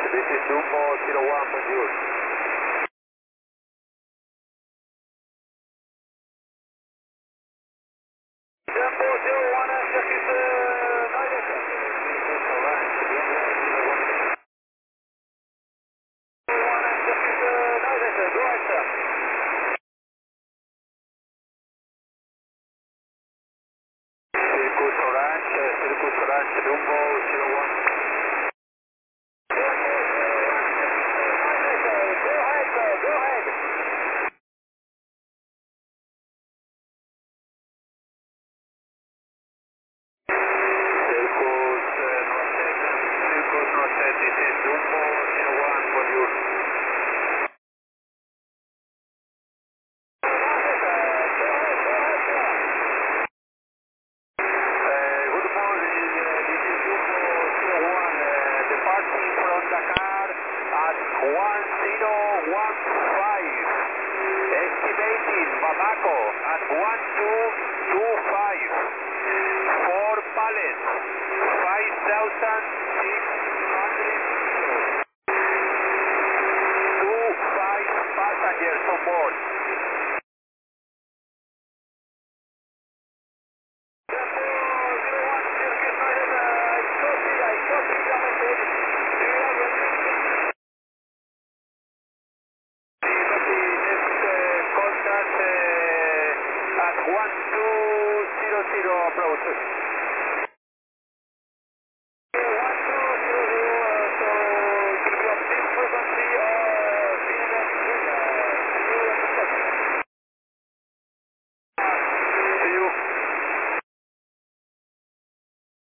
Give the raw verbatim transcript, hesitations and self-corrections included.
This is Jumbo zero one, bonjour. Jumbo zero one, just is uh, Nigel. Circus Orange, Circus Orange, Jumbo zero one. Go ahead, sir, go ahead. Circus uh, Roset, Circus Roset, this is Jumbo zero one, bonjour. Good morning, uh, this is Jumbo zero one, uh, departing from Dakar at one zero one five, estimating Bamako at one two two five, four pallets, five thousand